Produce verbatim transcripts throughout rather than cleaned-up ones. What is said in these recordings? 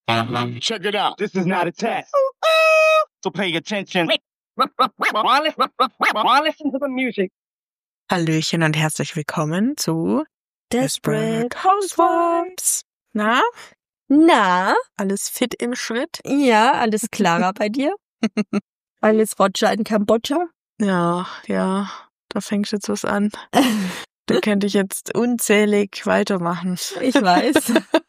Check it out. This is not a test. So pay attention. Listen to the music. Hallöchen und herzlich willkommen zu Desperate Housewives. Na, Na, alles fit im Schritt? ja, alles Clara bei dir? Alles Roger in Kambodscha? Ja, ja, da fängt jetzt was an. Da könnte ich jetzt unzählig weitermachen. Ich weiß.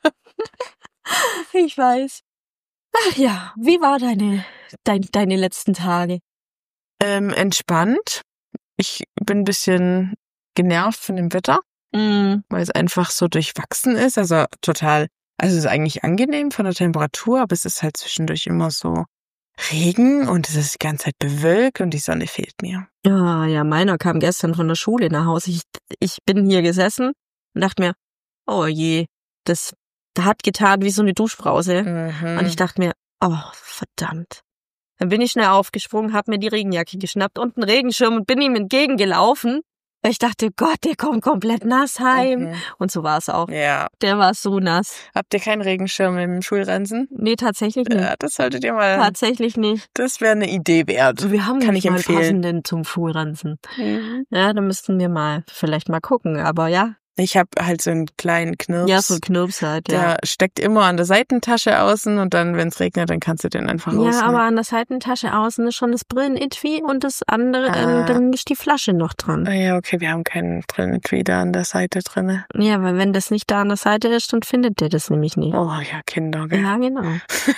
Ich weiß. Ach ja, wie war deine, dein, deine letzten Tage? Ähm, entspannt. Ich bin ein bisschen genervt von dem Wetter, Mm. weil es einfach so durchwachsen ist. Also total, also es ist eigentlich angenehm von der Temperatur, aber es ist halt zwischendurch immer so Regen und es ist die ganze Zeit bewölkt und die Sonne fehlt mir. Ja, ja, meiner kam gestern von der Schule nach Hause. Ich, ich bin hier gesessen und dachte mir, oh je, das hat getan wie so eine Duschbrause. Mhm. Und ich dachte mir, oh, verdammt. Dann bin ich schnell aufgesprungen, hab mir die Regenjacke geschnappt und einen Regenschirm und bin ihm entgegengelaufen. Weil ich dachte, Gott, der kommt komplett nass heim. Mhm. Und so war es auch. Ja. Der war so nass. Habt ihr keinen Regenschirm im Schulranzen? Nee, tatsächlich nicht. Ja, das solltet ihr mal. Tatsächlich nicht. Das wäre eine Idee wert. Wir haben Kann nicht ich mal empfehlen. passenden zum Schulranzen. Mhm. Ja, da müssten wir mal vielleicht mal gucken. Aber ja, Ich habe halt so einen kleinen Knirps. ja, so ein Knirps halt, ja. Der steckt immer an der Seitentasche außen und dann, wenn es regnet, dann kannst du den einfach Ja, rausnehmen. aber an der Seitentasche außen ist schon das Brillenetui und das andere, Ah. ähm, dann ist die Flasche noch Ah dran. ja, okay, wir haben keinen drin wieder an der Seite drinne. Ja, weil wenn das nicht da an der Seite ist, dann findet der das nämlich nicht. Oh ja, Kinder, gell? Ja, genau.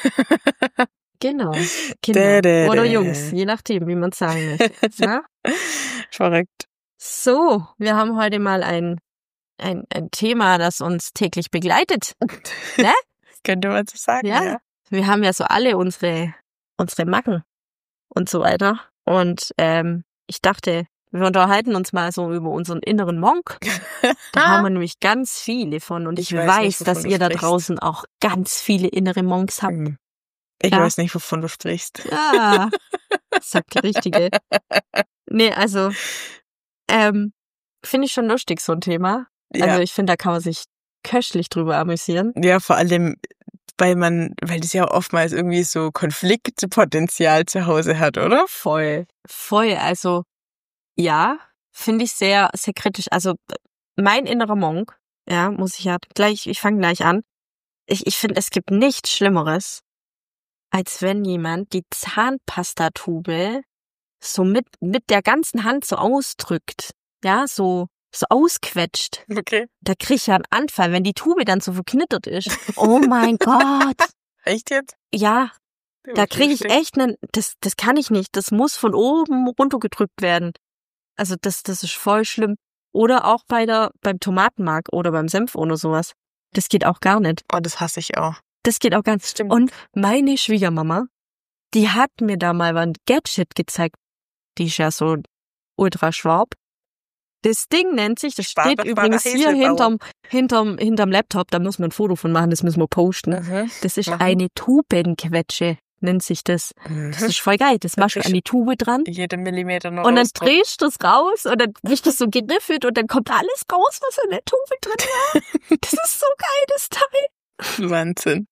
Genau. Dä, Kinder. dä, Oder dä. Jungs, je nachdem, wie man es sagen möchte. Na? Verrückt. So, wir haben heute mal ein, ein, ein Thema, das uns täglich begleitet. Ne? Könnte man so sagen, Ja. ja. Wir haben ja so alle unsere, unsere Macken und so weiter. Und ähm, ich dachte, wir unterhalten uns mal so über unseren inneren Monk. Da haben wir nämlich ganz viele von. Und ich, Ich weiß weiß, nicht, wovon dass du ihr da sprichst. draußen auch ganz viele innere Monks habt. Hm. Ich Ja. weiß nicht, wovon du sprichst. Ja, sagt die Richtige. Nee, also, ähm, finde ich schon lustig, so ein Thema. Ja. Also ich finde, da kann man sich köstlich drüber amüsieren. Ja, vor allem, weil man, weil das ja auch oftmals irgendwie so Konfliktpotenzial zu Hause hat, oder? Voll. Voll, also, ja, finde ich sehr, sehr kritisch. Also, mein innerer Monk, ja, muss ich ja gleich, ich fange gleich an. Ich, ich finde, es gibt nichts Schlimmeres, als wenn jemand die Zahnpastatube so mit, mit der ganzen Hand so ausdrückt. Ja, so, so ausquetscht. Okay. Da krieg ich ja einen Anfall, wenn die Tube dann so verknittert ist. Oh mein Gott. Echt jetzt? Ja, da kriege ich echt einen, das, das kann ich nicht. Das muss von oben runtergedrückt werden. Also das, das ist voll schlimm. Oder auch bei der, beim Tomatenmark oder beim Senf oder sowas. Das geht auch gar nicht. Oh, das hasse ich auch. Das geht auch ganz. Stimmt. Und meine Schwiegermama, die hat mir da mal ein Gadget gezeigt. Die ist ja so ultra schwab. Das Ding nennt sich, das steht Schwabe- übrigens Schwabe- hier Häselbauer. hinterm, hinterm, hinterm Laptop, da muss man ein Foto von machen, das müssen wir posten. Mhm. Das ist Machen. eine Tubenquetsche, nennt sich das. Das Mhm. ist voll geil. Das machst du an die Tube dran Jede Millimeter noch und dann rausdrücken. drehst du es raus und dann wird das so geriffelt und dann kommt alles raus, was in der Tube drin war. Das ist so geil, das Teil. Wahnsinn.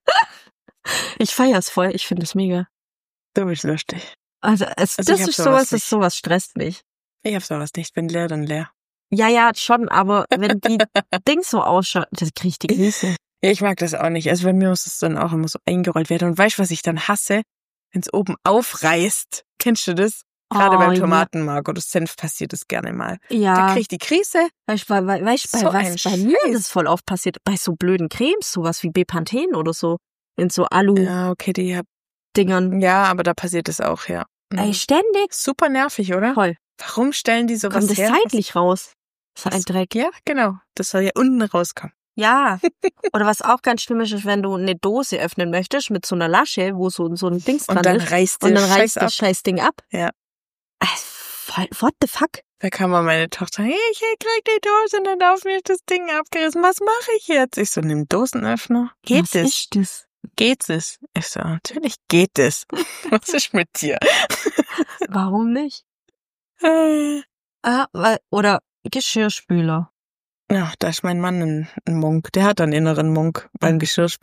Ich feier's voll, ich finde es mega. Du bist lustig. Also, es, Also ich das hab ist sowas sowas, das nicht. sowas stresst mich. Ich hab sowas nicht. Wenn leer, dann leer. Ja, ja, schon, aber wenn die Dings so ausschaut, das krieg ich die Krise. Ja, ich mag das auch nicht. Also bei mir muss es dann auch immer so eingerollt werden. Und weißt du, was ich dann hasse? Wenn es oben aufreißt. Kennst du das? Gerade Oh, beim ja. Tomatenmark oder Senf passiert das gerne mal. Da Ja, krieg ich die Krise. weißt du, bei, weißt, bei So was ein bei mir Scheiß. das voll oft passiert? Bei so blöden Cremes, sowas wie Bepanthen oder so. In so Alu-Dingern. Ja, okay, die hab, ja, aber da passiert es auch, ja. Mhm. Ey, ständig. Super nervig, oder? Voll. Warum stellen die sowas Kommt das her? seitlich raus? So ein Was? Dreck. Ja, genau. Das soll ja unten rauskommen. Ja. Oder was auch ganz schlimm ist, ist, wenn du eine Dose öffnen möchtest mit so einer Lasche, wo so, so ein Dings dran Und dann ist. reißt Und der dann Scheiß reißt ab. das Scheißding ab. Ja. Äh, voll- What the fuck? Da kam mal meine Tochter, hey, ich krieg die Dose und dann auf mir ist das Ding abgerissen. Was mache ich jetzt? Ich so, nimm Dosenöffner. Geht was es? ist das? Geht es? Ich so, natürlich geht es. Was ist mit dir? Warum nicht? Äh, Ah, weil, oder Geschirrspüler. Ja, da ist mein Mann ein, ein Monk. Der hat einen inneren Monk beim Geschirrspüler.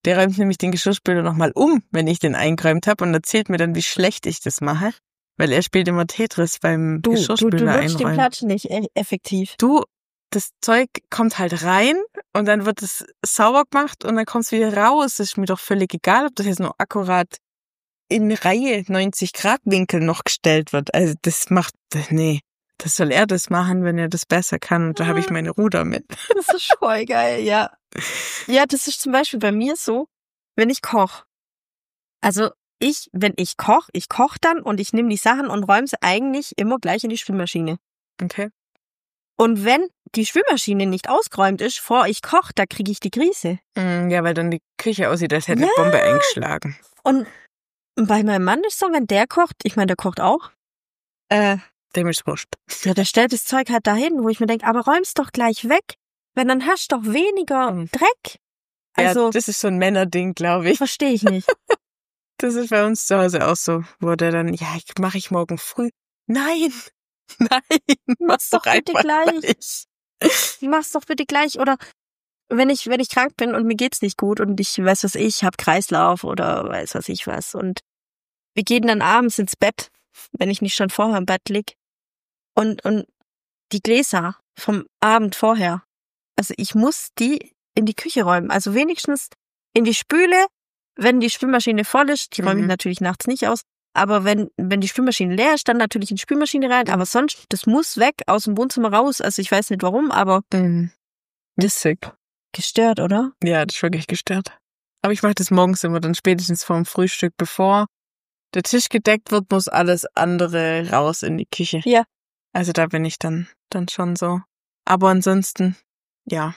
Der räumt nämlich den Geschirrspüler nochmal um, wenn ich den eingeräumt habe und erzählt mir dann, wie schlecht ich das mache. Weil er spielt immer Tetris beim Du, du, Geschirrspüler du nutzt den einräumen. Platz nicht e- effektiv. Du, das Zeug kommt halt rein und dann wird es sauber gemacht und dann kommt es wieder raus. Das ist mir doch völlig egal, ob das jetzt nur akkurat in Reihe neunzig Grad Winkel noch gestellt wird. Also das macht, nee, das soll er das machen, wenn er das besser kann. Und da habe ich meine Ruhe damit. Das ist voll geil, ja. Ja, das ist zum Beispiel bei mir so, wenn ich koche. Also ich, wenn ich koche, ich koche dann und ich nehme die Sachen und räume sie eigentlich immer gleich in die Spülmaschine. Okay. Und wenn die Spülmaschine nicht ausgeräumt ist, vor ich koche, da kriege ich die Krise. Mm, ja, weil dann die Küche aussieht, als hätte Ja. eine Bombe eingeschlagen. Und bei meinem Mann ist so, wenn der kocht, ich meine, der kocht auch, äh, Dem ist wurscht. ja, der stellt das Zeug halt dahin, wo ich mir denke, aber räum's doch gleich weg, wenn dann hast du doch weniger Mhm. Dreck. Also, ja, das ist so ein Männerding, glaube ich. verstehe ich nicht. Das ist bei uns zu Hause auch so, wo der dann, ja, ich mache ich morgen früh. Nein, nein, mach's doch doch bitte einfach gleich. gleich. Mach's doch bitte gleich. Oder wenn ich, wenn ich krank bin und mir geht's nicht gut und ich weiß was ich, hab Kreislauf oder weiß was ich was und wir gehen dann abends ins Bett, wenn ich nicht schon vorher im Bett lieg und, und die Gläser vom Abend vorher, also ich muss die in die Küche räumen, also wenigstens in die Spüle, wenn die Spülmaschine voll ist, die räume ich Mhm. natürlich nachts nicht aus, aber wenn, wenn die Spülmaschine leer ist, dann natürlich in die Spülmaschine rein, aber sonst, das muss weg, aus dem Wohnzimmer raus, also ich weiß nicht warum, aber Mhm. Witzig. gestört, oder? Ja, das ist wirklich gestört. Aber ich mache das morgens immer dann spätestens vorm Frühstück, bevor der Tisch gedeckt wird, muss alles andere raus in die Küche. Ja. Also da bin ich dann, dann schon so. Aber ansonsten, ja.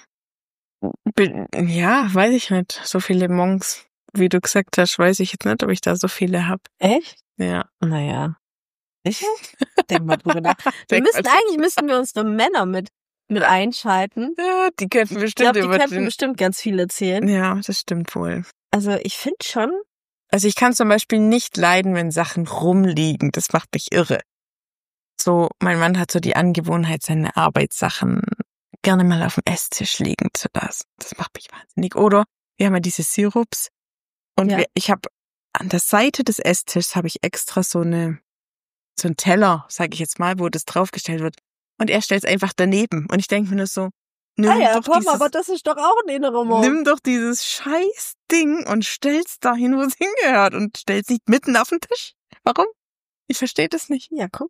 Bin, ja, weiß ich nicht. So viele Monks, wie du gesagt hast, weiß ich jetzt nicht, ob ich da so viele hab. Echt? Ja. Naja. Ich denk mal drüber nach. Wir Denk müssten, mal- eigentlich müssten wir unsere Männer mit, mit einschalten. Ja, die könnten Ich bestimmt glaube, die über könnten den... bestimmt ganz viel erzählen. Ja, das stimmt wohl. Also ich finde schon, Also ich kann zum Beispiel nicht leiden, wenn Sachen rumliegen. Das macht mich irre. So, mein Mann hat so die Angewohnheit, seine Arbeitssachen gerne mal auf dem Esstisch liegen zu lassen. Das macht mich wahnsinnig. Oder wir haben ja diese Sirups und Ja. wir, ich habe an der Seite des Esstischs habe ich extra so eine so einen Teller, sage ich jetzt mal, wo das draufgestellt wird. Und er stellt es einfach daneben. Und ich denke mir nur so, nimm ah ja, doch komm, dieses, aber das ist doch auch ein innerer Monk. nimm doch dieses scheiß Ding und stell's dahin, wo es hingehört und stell's nicht mitten auf den Tisch. Warum? Ich verstehe das nicht. Ja, guck.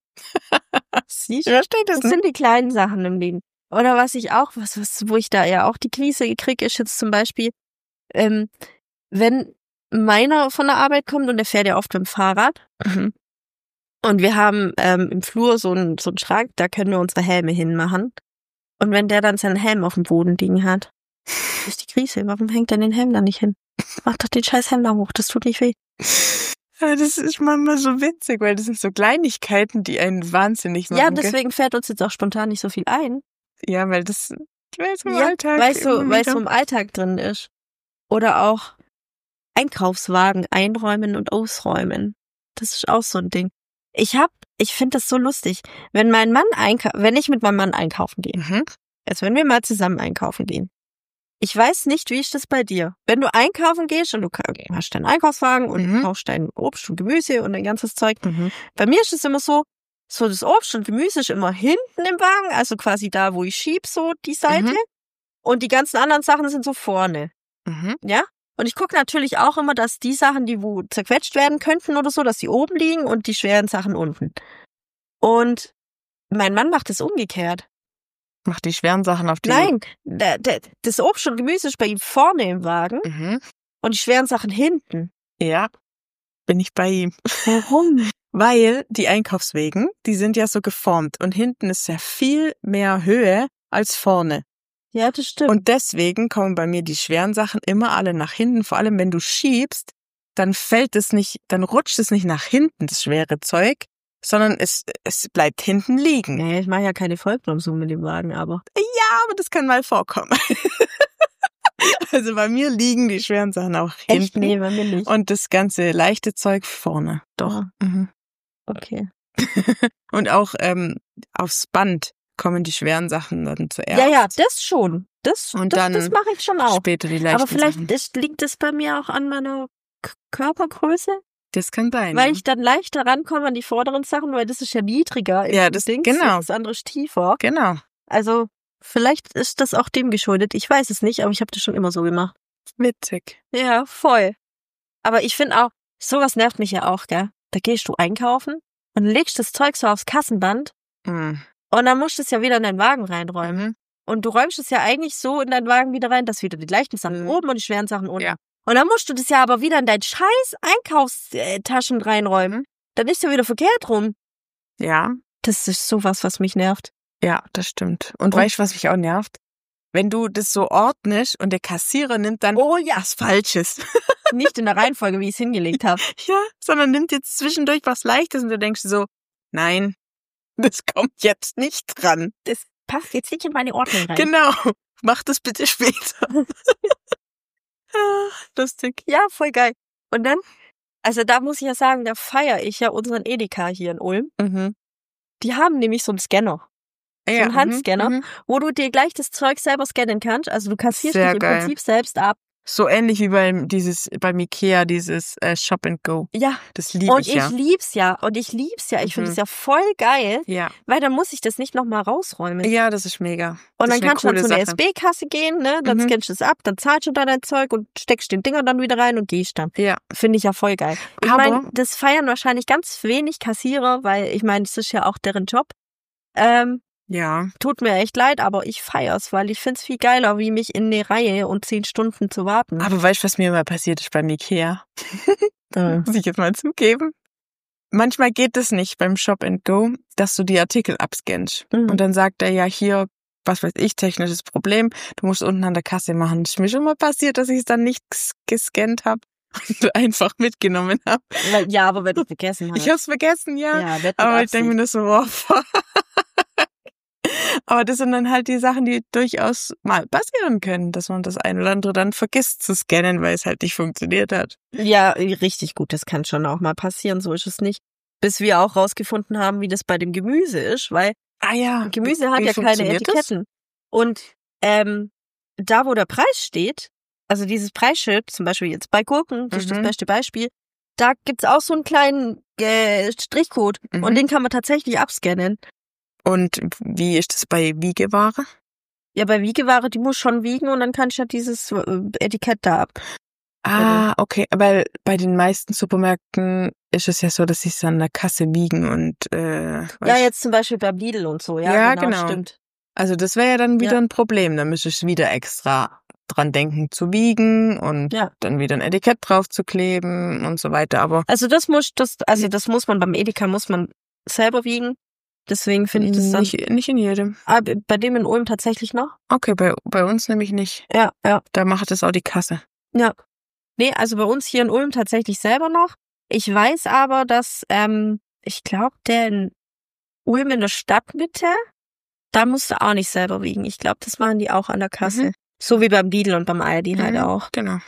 Siehst Ich du? verstehe das Das nicht. sind die kleinen Sachen im Leben. Oder was ich auch, was, was, wo ich da ja auch die Krise kriege, ist jetzt zum Beispiel, ähm, wenn meiner von der Arbeit kommt und der fährt ja oft mit dem Fahrrad Mhm. und wir haben ähm, im Flur so einen so einen Schrank, da können wir unsere Helme hinmachen. Und wenn der dann seinen Helm auf dem Boden liegen hat, ist die Krise. Warum hängt er den Helm da nicht hin? Mach doch den scheiß Helm da hoch, das tut nicht weh. Ja, das ist manchmal so witzig, weil das sind so Kleinigkeiten, die einen wahnsinnig machen. Ja, gell? deswegen fällt uns jetzt auch spontan nicht so viel ein. Ja, weil das, weil es im Ja, Alltag weil es so, immer weil es wieder- so im Alltag drin ist. Oder auch Einkaufswagen einräumen und ausräumen. Das ist auch so ein Ding. Ich hab, ich finde das so lustig. Wenn mein Mann einkauft, wenn ich mit meinem Mann einkaufen gehe, Mhm. also wenn wir mal zusammen einkaufen gehen. Ich weiß nicht, wie ist das bei dir? Wenn du einkaufen gehst und du ka- hast deinen Einkaufswagen und Mhm. du kaufst dein Obst und Gemüse und dein ganzes Zeug. Mhm. Bei mir ist es immer so, so das Obst und Gemüse ist immer hinten im Wagen, also quasi da, wo ich schieb, so die Seite. Mhm. Und die ganzen anderen Sachen sind so vorne. Mhm. Ja? Und ich gucke natürlich auch immer, dass die Sachen, die wo zerquetscht werden könnten oder so, dass die oben liegen und die schweren Sachen unten. Und mein Mann macht es umgekehrt. Mach die schweren Sachen auf die... Nein, der, der, das Obst und Gemüse ist bei ihm vorne im Wagen Mhm. und die schweren Sachen hinten. Ja, bin ich bei ihm. Warum? Weil die Einkaufswegen, die sind ja so geformt und hinten ist ja viel mehr Höhe als vorne. Ja, das stimmt. Und deswegen kommen bei mir die schweren Sachen immer alle nach hinten. Vor allem, wenn du schiebst, dann fällt es nicht, dann rutscht es nicht nach hinten, das schwere Zeug, sondern es, es bleibt hinten liegen. nee, ich mache ja keine Vollbremsung mit dem Wagen, aber. Ja, aber das kann mal vorkommen. Also bei mir liegen die schweren Sachen auch hinten. Echt? Nee, bei mir nicht. Und das ganze leichte Zeug vorne. Doch. Ah. Mhm. Okay. Und auch ähm, aufs Band kommen die schweren Sachen dann zuerst. Ja, ja, das schon. Das, Und das, dann das mache ich schon auch. Später die leichten Aber vielleicht Sachen. das, liegt es bei mir auch an meiner K- Körpergröße, Das kann sein. weil ich dann leichter rankomme an die vorderen Sachen, weil das ist ja niedriger im Ja, das- Dings, genau. das andere ist tiefer. Genau. Also vielleicht ist das auch dem geschuldet. Ich weiß es nicht, aber ich habe das schon immer so gemacht. Witzig. Ja, voll. Aber ich finde auch, sowas nervt mich ja auch, gell? Da gehst du einkaufen und legst das Zeug so aufs Kassenband Mhm. und dann musst du es ja wieder in deinen Wagen reinräumen. Mhm. Und du räumst es ja eigentlich so in deinen Wagen wieder rein, dass wieder die leichten Sachen Mhm. oben und die schweren Sachen unten. Ja. Und dann musst du das ja aber wieder in deinen scheiß Einkaufstaschen reinräumen. Dann ist ja wieder verkehrt rum. Ja, Das ist sowas, was mich nervt. ja, das stimmt. Und Und- weißt du, was mich auch nervt? Wenn du das so ordnest und der Kassierer nimmt dann Oh ja. was Falsches. Nicht in der Reihenfolge, wie ich es hingelegt habe. Ja, sondern nimmt jetzt zwischendurch was Leichtes und du denkst so, nein, das kommt jetzt nicht dran. Das passt jetzt nicht in meine Ordnung rein. Genau, mach das bitte später. Ah, lustig. Ja, voll geil. Und dann, also da muss ich ja sagen, da feiere ich ja unseren Edeka hier in Ulm. Mhm. Die haben nämlich so einen Scanner, Ja, einen Handscanner. mhm, mhm. wo du dir gleich das Zeug selber scannen kannst. Also du kassierst Sehr dich im geil. Prinzip selbst ab. So ähnlich wie beim dieses beim Ikea, dieses äh, Shop and Go. Ja, Das liebe und ich ich ja. lieb's ja. Und ich lieb's ja. Ich finde Mhm. es ja voll geil, Ja. weil dann muss ich das nicht nochmal rausräumen. Ja, das ist mega. Und das dann ist eine kannst du coole an so eine Sache. S B-Kasse gehen, ne? Dann Mhm. scannst du es ab, dann zahlst du da dein Zeug und steckst den Dinger dann wieder rein und gehst dann. Ja. Finde ich ja voll geil. Ich Aber- meine, das feiern wahrscheinlich ganz wenig Kassierer, weil ich meine, das ist ja auch deren Job. Ähm, Ja. tut mir echt leid, aber ich feier's, weil ich find's viel geiler, wie mich in eine Reihe und zehn Stunden zu warten. Aber weißt du, was mir mal passiert ist beim Ikea? Äh. Muss ich jetzt mal zugeben. Manchmal geht es nicht beim Shop and Go, dass du die Artikel abscannst. Mhm. Und dann sagt er ja hier, was weiß ich, technisches Problem, du musst unten an der Kasse machen. Das ist mir schon mal passiert, dass ich es dann nicht ges- gescannt habe und einfach mitgenommen habe. Weil- Ja, aber wenn du vergessen hast. Ich hab's vergessen, ja. ja, wird mit Aber ich denke mir Absicht. nur so, wow. Aber das sind dann halt die Sachen, die durchaus mal passieren können, dass man das ein oder andere dann vergisst zu scannen, weil es halt nicht funktioniert hat. Ja, richtig gut, das kann schon auch mal passieren, so ist es nicht. Bis wir auch rausgefunden haben, wie das bei dem Gemüse ist, weil Ah ja. Gemüse hat wie ja keine funktioniert das? Etiketten. Und ähm, da, wo der Preis steht, also dieses Preisschild, zum Beispiel jetzt bei Gurken, das ist das Mhm. beste Beispiel, da gibt's auch so einen kleinen äh, Strichcode Mhm. und den kann man tatsächlich abscannen. Und wie ist das bei Wiegeware? Ja, bei Wiegeware, die muss schon wiegen und dann kann ich ja dieses äh, Etikett da ab. Ah, okay. Aber bei den meisten Supermärkten ist es ja so, dass sie es an der Kasse wiegen und äh, Ja, weißt- jetzt zum Beispiel beim Lidl und so, ja, Ja, genau, genau. stimmt. Also das wäre ja dann wieder Ja. ein Problem. Da müsstest du wieder extra dran denken zu wiegen und Ja. dann wieder ein Etikett drauf zu kleben und so weiter. Aber Also das muss, das, also das muss man beim Edeka muss man selber wiegen. Deswegen finde ich das dann, nicht, nicht in jedem. ah, bei dem in Ulm tatsächlich noch. Okay, bei, bei uns nämlich nicht. Ja, ja, Da macht es auch die Kasse. ja. Nee, also bei uns hier in Ulm tatsächlich selber noch. Ich weiß aber, dass, ähm, ich glaube, der in Ulm in der Stadtmitte, da musst du auch nicht selber wiegen. Ich glaube, das machen die auch an der Kasse. Mhm. So wie beim Lidl und beim Aldi halt Mhm, auch. Genau.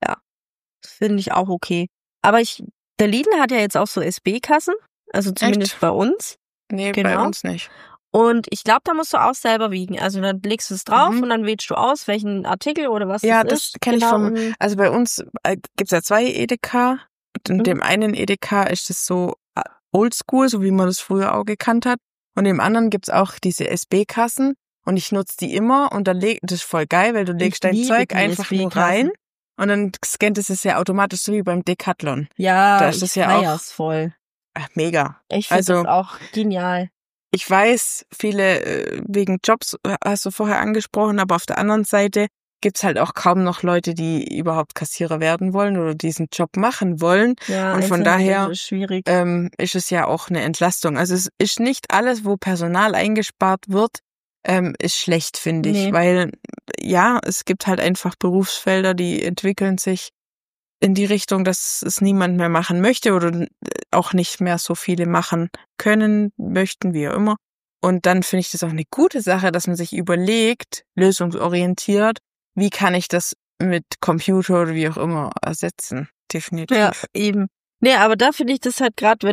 Das finde ich auch okay. Aber ich, der Lidl hat ja jetzt auch so S B-Kassen. Also zumindest Echt? bei uns. Nee, bei Genau. uns nicht. Und ich glaube, da musst du auch selber wiegen. Also dann legst du es drauf Mhm. und dann wählst du aus, welchen Artikel oder was Ja, das das ist. kenn ich Genau, vom- und- Also bei uns äh, gibt's ja zwei Edeka. Und in Mhm. dem einen Edeka ist es so äh, oldschool, so wie man das früher auch gekannt hat. Und im anderen gibt's auch diese S B-Kassen. Und ich nutze die immer und dann leg, das ist voll geil, weil du legst dein liebe Zeug die einfach nur S B-Kassen. rein und dann scannt es es ja automatisch so wie beim Decathlon. Ja, Da ist ich das ja auch- feier's voll. Ach, mega. Ich finde Also- das auch genial. Ich weiß, viele äh, wegen Jobs äh, hast du vorher angesprochen, aber auf der anderen Seite gibt's halt auch kaum noch Leute, die überhaupt Kassierer werden wollen oder diesen Job machen wollen. Ja, Und von Einzelhandel daher, ist schwierig. Ähm, ist es ja auch eine Entlastung. Also es ist nicht alles, wo Personal eingespart wird, ähm, ist schlecht, finde ich. Nee. Weil, ja, es gibt halt einfach Berufsfelder, die entwickeln sich in die Richtung, dass es niemand mehr machen möchte oder auch nicht mehr so viele machen können, möchten, wie auch immer. Und dann finde ich das auch eine gute Sache, dass man sich überlegt, lösungsorientiert, wie kann ich das mit Computer oder wie auch immer ersetzen. Definitiv. Ja, eben. Nee, aber da finde ich das halt gerade, wenn du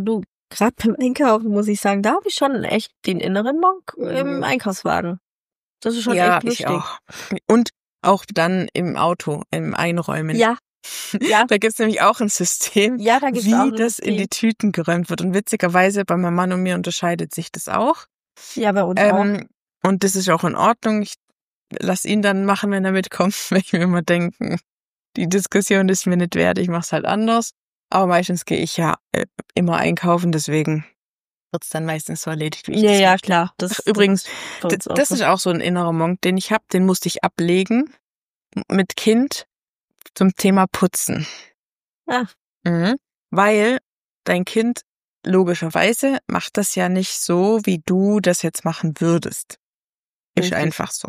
gerade beim Einkaufen muss ich sagen, da habe ich schon echt den inneren Monk im Mhm. Einkaufswagen. Das ist schon Ja, echt lustig. ich auch. Und auch dann im Auto, im Einräumen. Ja, ja, Da gibt's nämlich auch ein System, ja, da gibt's wie auch ein das in die System. Tüten geräumt wird. Und witzigerweise bei meinem Mann und mir unterscheidet sich das auch. Ja, bei uns auch. Ähm, und das ist auch in Ordnung. Ich lass ihn dann machen, wenn er mitkommt, weil ich mir immer denke, die Diskussion ist mir nicht wert, ich mach's halt anders. Aber meistens gehe ich ja äh, immer einkaufen, deswegen wird's dann meistens so erledigt, wie ich Ja, das ja, möchte. klar. Das, Ach, übrigens, das, ist bei uns D- auch das so. ist auch so ein innerer Monk, den ich habe, den musste ich ablegen m- mit Kind zum Thema Putzen. Ah, Mhm. Weil dein Kind logischerweise macht das ja nicht so, wie du das jetzt machen würdest. Ist Richtig. einfach so.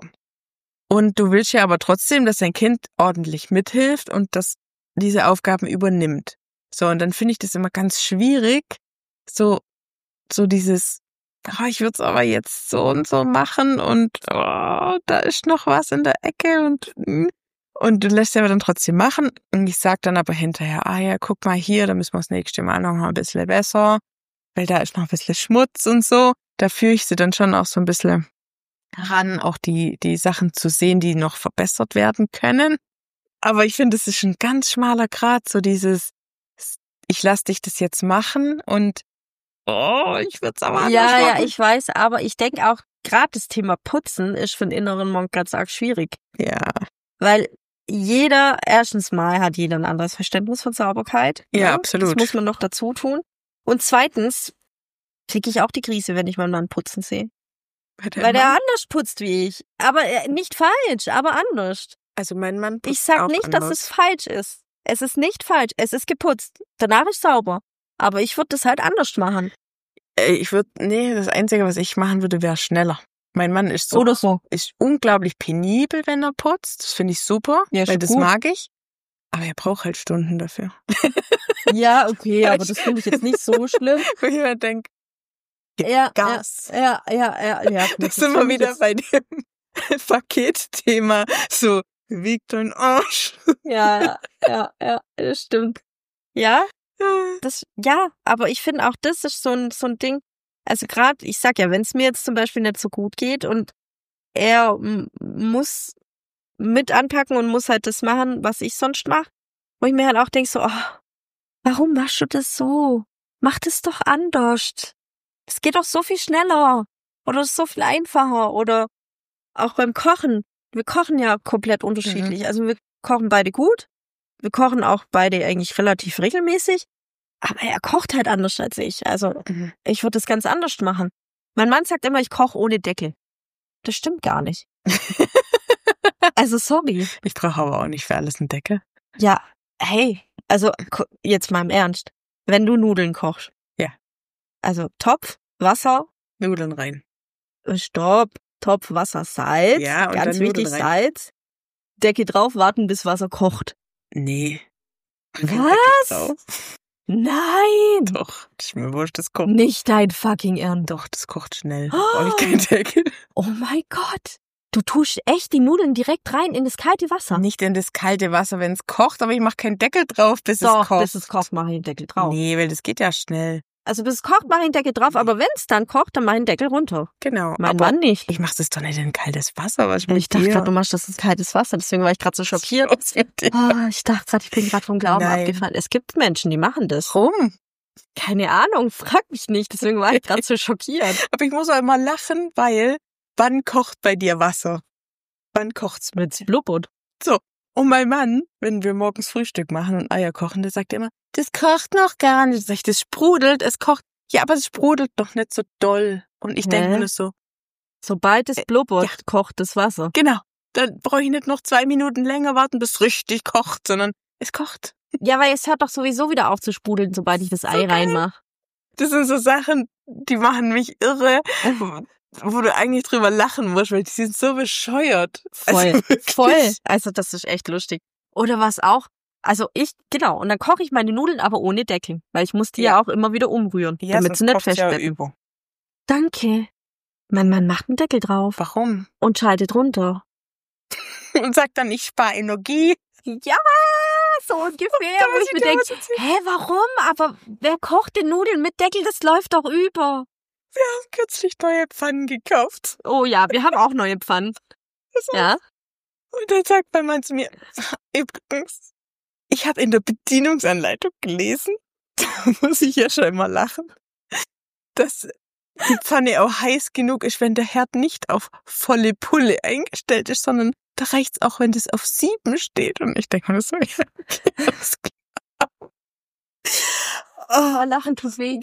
Und du willst ja aber trotzdem, dass dein Kind ordentlich mithilft und dass diese Aufgaben übernimmt. So, und dann finde ich das immer ganz schwierig, so, so dieses, oh, ich würde es aber jetzt so und so machen und oh, da ist noch was in der Ecke und mm. und du lässt es aber dann trotzdem machen. Und ich sag dann aber hinterher, ah ja, guck mal hier, da müssen wir das nächste Mal noch mal ein bisschen besser, weil da ist noch ein bisschen Schmutz und so. Da führe ich sie dann schon auch so ein bisschen ran, auch die, die Sachen zu sehen, die noch verbessert werden können. Aber ich finde, es ist ein ganz schmaler Grat, so dieses, ich lass dich das jetzt machen und oh, ich würde es aber anders ja, ja, machen. ich weiß, aber ich denke auch, gerade das Thema Putzen ist für den inneren Monk ganz arg schwierig. Ja, Weil jeder, erstens mal hat jeder ein anderes Verständnis von Sauberkeit. Ja, ne? absolut. Das muss man noch dazu tun. Und zweitens kriege ich auch die Krise, wenn ich meinen Mann putzen sehe. Weil der anders putzt wie ich. Aber äh, nicht falsch, aber anders. Also mein Mann putzt Ich sag auch nicht, anders. dass es falsch ist. Es ist nicht falsch. Es ist geputzt. Danach ist sauber. Aber ich würde das halt anders machen. Äh, Ich würde, nee, das Einzige, was ich machen würde, wäre schneller. Mein Mann ist so, Oder so. ist unglaublich penibel, wenn er putzt. Das finde ich super, Ja, ist weil schon das gut. mag ich. Aber er braucht halt Stunden dafür. Ja, okay, aber das finde ich jetzt nicht so schlimm. Wo ich mir denke, Ja, Gas. ja, ja, ja, ja. ja. Da sind wir finde ich wieder jetzt- bei dem Paketthema. So, wiegt dein Arsch. Ja, ja, ja, ja, das stimmt. Ja, das, ja, aber ich finde auch, das ist so ein, so ein Ding. Also gerade, ich sag ja, wenn es mir jetzt zum Beispiel nicht so gut geht und er m- muss mit anpacken und muss halt das machen, was ich sonst mache, wo ich mir halt auch denke so, oh, warum machst du das so? Mach das doch anders. Es geht doch so viel schneller oder es ist so viel einfacher oder auch beim Kochen. Wir kochen ja komplett unterschiedlich. Also wir kochen beide gut. Wir kochen auch beide eigentlich relativ regelmäßig. Aber er kocht halt anders als ich. Also Mhm. ich würde das ganz anders machen. Mein Mann sagt immer, ich koche ohne Deckel. Das stimmt gar nicht. Also sorry. Ich brauche aber auch nicht für alles einen Deckel. Ja, hey, also ko- jetzt mal im Ernst. Wenn du Nudeln kochst. Ja. Also Topf, Wasser, Nudeln rein. Stopp, Topf, Wasser, Salz. Ja, und ganz dann wichtig, Nudeln rein. Salz. Decke drauf, warten, bis Wasser kocht. Nee. Kein Was? Deckel drauf. Nein! Doch, das ist mir wurscht, das kocht. Nicht dein fucking Ernst. Doch, das kocht schnell. Oh. Brauche ich keinen Deckel. Oh mein Gott. Du tust echt die Nudeln direkt rein in das kalte Wasser. Nicht in das kalte Wasser, wenn es kocht, aber ich mache keinen Deckel drauf, bis Doch, es kocht. bis es kocht, mache ich den Deckel drauf. Nee, weil das geht ja schnell. Also bis es kocht, mache ich den Deckel drauf, aber wenn es dann kocht, dann mache ich den Deckel runter. Genau. Mein aber Mann nicht. ich mache das doch nicht in kaltes Wasser. Was Ich dachte dir? gerade, du machst das in kaltes Wasser, deswegen war ich gerade so schockiert. Was mit dir? Ah, ich dachte gerade, ich bin gerade vom Glauben Nein. abgefallen. Es gibt Menschen, die machen das. Warum? Keine Ahnung, frag mich nicht, deswegen war ich gerade so schockiert. Aber ich muss auch immer lachen, weil wann kocht bei dir Wasser? Wann kocht's mit? Mit blubbert. Und mein Mann, wenn wir morgens Frühstück machen und Eier kochen, der sagt immer, das kocht noch gar nicht. Sag ich, das sprudelt, es kocht. Ja, aber es sprudelt doch nicht so doll. Und ich Hä? denke mir nur so, Sobald es blubbert, ja. kocht das Wasser. genau, dann brauche ich nicht noch zwei Minuten länger warten, bis es richtig kocht, sondern es kocht. Ja, weil es hört doch sowieso wieder auf zu sprudeln, sobald ich das Ei geil. reinmache. Das sind so Sachen, die machen mich irre, wo, wo du eigentlich drüber lachen musst, weil die sind so bescheuert. Voll, Also wirklich. voll. Also das ist echt lustig. Oder was auch, also ich, genau, und dann koche ich meine Nudeln aber ohne Deckel, weil ich muss die ja, Ja. auch immer wieder umrühren, Ja, damit sonst sie nicht kocht's ja feststecken. über. Danke. Mein Mann macht einen Deckel drauf Warum? und schaltet runter. Und sagt dann, ich spare Energie. Ja, so ungefähr, Da wo muss ich mir ich dir denke, was erzählen. hä, warum? Aber wer kocht denn Nudeln mit Deckel? Das läuft doch über. Wir haben kürzlich neue Pfannen gekauft. Oh ja, wir haben auch neue Pfannen. Das Ja. Und dann sagt mein Mann zu mir, übrigens, ich habe in der Bedienungsanleitung gelesen, da muss ich ja schon mal lachen, dass die Pfanne auch heiß genug ist, wenn der Herd nicht auf volle Pulle eingestellt ist, sondern da reicht's auch, wenn das auf sieben steht. Und ich denke mir so, ja, okay, alles klar. Oh, lachen tut weh.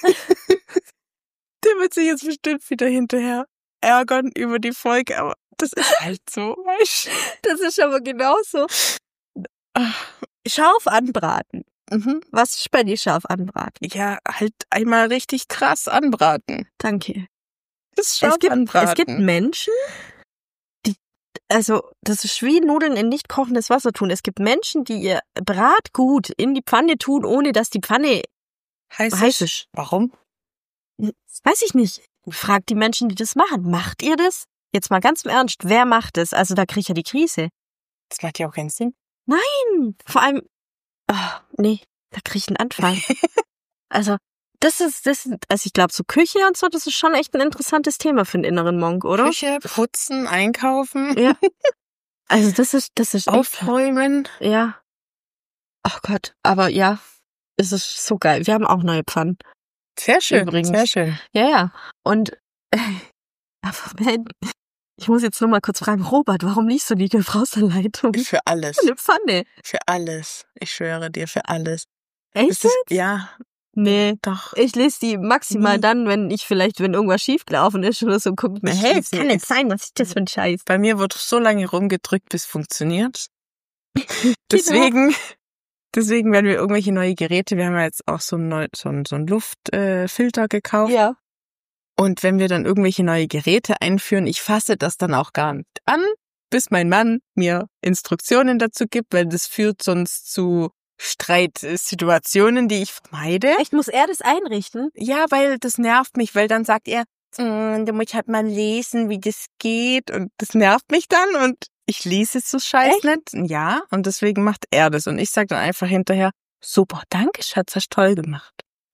Der wird sich jetzt bestimmt wieder hinterher ärgern über die Folge, aber das ist halt so, weißt du? Das ist aber genauso. Scharf anbraten. Mhm. Was ist bei dir scharf anbraten? Ja, halt einmal richtig krass anbraten. Danke. Das ist scharf Es gibt, anbraten. es gibt Menschen, die, also das ist wie Nudeln in nicht kochendes Wasser tun. Es gibt Menschen, die ihr Bratgut in die Pfanne tun, ohne dass die Pfanne heiß, heiß ist. Warum? Weiß ich nicht. Fragt die Menschen, die das machen. Macht ihr das? Jetzt mal ganz im Ernst, wer macht das? Also da krieg ich ja die Krise. Das macht ja auch keinen Sinn. Nein, vor allem, oh, nee, da krieg ich einen Anfall. Also das ist, das, also ich glaube so Küche und so, das ist schon echt ein interessantes Thema für einen inneren Monk, oder? Küche, putzen, einkaufen, Ja. Also das ist, das ist echt, aufräumen. ja. Oh Gott, aber ja, es ist so geil. Wir haben auch neue Pfannen. Sehr schön, Übrigens. sehr schön. Ja, ja. Und äh, aber wenn, ich muss jetzt nur mal kurz fragen, Robert, warum liest du die Gebrauchsanleitung? Für alles, Eine Pfanne. für alles. Ich schwöre dir, für alles. Echt? Das ist, ja, Nee. doch. Ich lese die maximal Nie. dann, wenn ich vielleicht, wenn irgendwas schiefgelaufen ist oder so, gucke ich mir, Ich hey, lese das kann es. nicht sein, was ist das für ein Scheiß? Bei mir wird so lange rumgedrückt, bis es funktioniert. Deswegen, deswegen werden wir irgendwelche neue Geräte, wir haben ja jetzt auch so einen, neu, so einen, so einen Luftfilter äh, Filter gekauft. Ja. Und wenn wir dann irgendwelche neue Geräte einführen, ich fasse das dann auch gar nicht an, bis mein Mann mir Instruktionen dazu gibt, weil das führt sonst zu Streitsituationen, die ich vermeide. Echt, muss er das einrichten? Ja, weil das nervt mich, weil dann sagt er, mm, du musst halt mal lesen, wie das geht, und das nervt mich dann und ich lese es so scheiß nicht. Ja, und deswegen macht er das und ich sage dann einfach hinterher, super, danke Schatz, hast toll gemacht.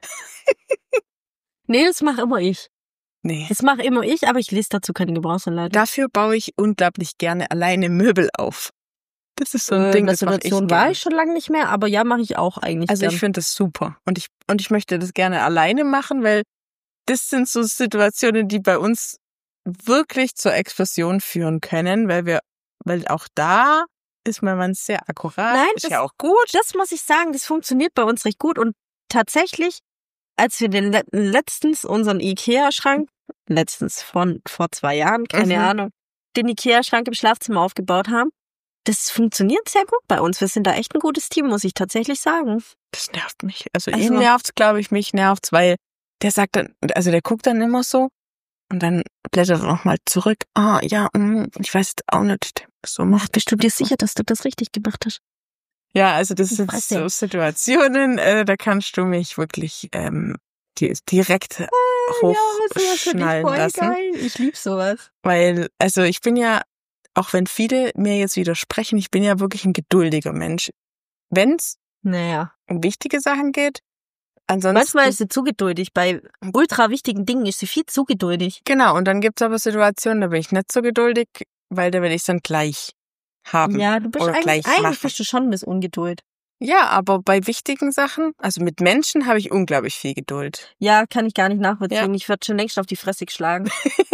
Nee, das mache immer ich. Nee. Das mache immer ich, aber ich lese dazu keine Gebrauchsanleitung. Dafür baue ich unglaublich gerne alleine Möbel auf. Das ist so ein Äh, Ding, in der das mache ich Situation war gerne. ich schon lange nicht mehr, aber ja, mache ich auch eigentlich Also gern. ich finde das super und ich und ich möchte das gerne alleine machen, weil das sind so Situationen, die bei uns wirklich zur Explosion führen können, weil wir, weil auch da ist mein Mann sehr akkurat. Nein, ist das- ja auch gut. Das muss ich sagen, das funktioniert bei uns recht gut und tatsächlich, als wir den le- letztens unseren Ikea-Schrank, letztens von vor zwei Jahren, keine Mhm. Ahnung, den Ikea-Schrank im Schlafzimmer aufgebaut haben, das funktioniert sehr gut bei uns. Wir sind da echt ein gutes Team, muss ich tatsächlich sagen. Das nervt mich. Also, Also- ihn nervt's, glaube ich, mich nervt's, weil der sagt dann, also der guckt dann immer so und dann blättert er nochmal zurück. Ah, ja, mm, ich weiß jetzt auch nicht. So macht Bist du dir sicher, dass du das richtig gemacht hast? Ja, also das sind Fresse. so Situationen, äh, da kannst du mich wirklich ähm, die, direkt hochschnallen lassen. Geil. Ich lieb sowas. Weil, also ich bin ja, auch wenn viele mir jetzt widersprechen, ich bin ja wirklich ein geduldiger Mensch. Wenn's Naja. um wichtige Sachen geht, ansonsten... Manchmal ist sie zu geduldig. Bei ultra wichtigen Dingen ist sie viel zu geduldig. Genau, und dann gibt's aber Situationen, da bin ich nicht so geduldig, weil da will ich dann gleich haben. Ja, du bist Oder eigentlich, gleich eigentlich machen. bist du schon ein bisschen Ungeduld. Ja, aber bei wichtigen Sachen, also mit Menschen habe ich unglaublich viel Geduld. Ja, kann ich gar nicht nachvollziehen. Ja. Ich werde schon längst auf die Fresse geschlagen.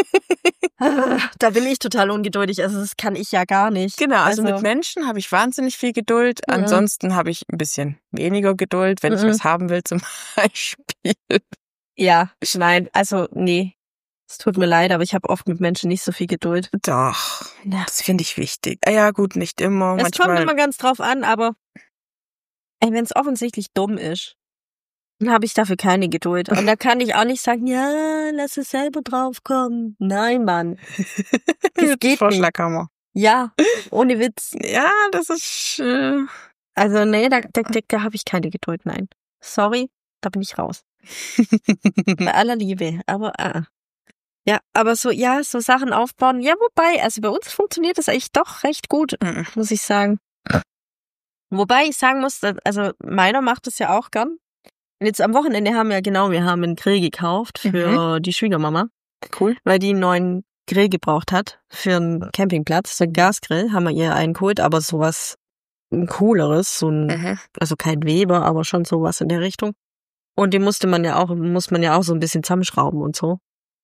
Da bin ich total ungeduldig. Also das kann ich ja gar nicht. Genau, also, Also- mit Menschen habe ich wahnsinnig viel Geduld. Ja. Ansonsten habe ich ein bisschen weniger Geduld, wenn ich Mhm. was haben will zum Beispiel. Ja, nein, also nee. Es tut mir leid, aber ich habe oft mit Menschen nicht so viel Geduld. Doch, Ja. das finde ich wichtig. Ah ja, gut, nicht immer. Es Manchmal. kommt immer ganz drauf an, aber wenn es offensichtlich dumm ist, dann habe ich dafür keine Geduld. Und da kann ich auch nicht sagen, ja, lass es selber draufkommen. Nein, Mann. Das geht Vorschlaghammer. Ja, ohne Witz. Ja, das ist. Äh, Also nee, da, da, da, da habe ich keine Geduld, nein. Sorry, da bin ich raus. Bei aller Liebe, aber äh. Ja, aber so, ja, so Sachen aufbauen. Ja, wobei, also bei uns funktioniert das eigentlich doch recht gut, Mhm. muss ich sagen. Wobei ich sagen muss, dass, also meiner macht das ja auch gern. Und jetzt am Wochenende haben wir, genau, wir haben einen Grill gekauft für mhm. die Schwiegermama. Cool. Weil die einen neuen Grill gebraucht hat für einen Campingplatz. So ein Gasgrill, haben wir ihr einen geholt, aber sowas ein cooleres, so ein, mhm. also kein Weber, aber schon sowas in der Richtung. Und den musste man ja auch, muss man ja auch so ein bisschen zusammenschrauben und so.